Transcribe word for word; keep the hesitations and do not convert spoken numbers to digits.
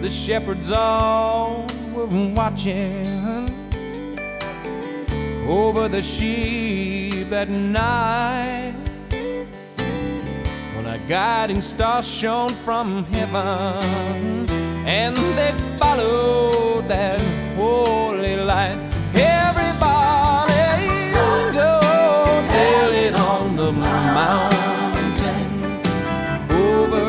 the shepherds all were watching over the sheep at night, when a guiding star shone from heaven, and they followed that holy light.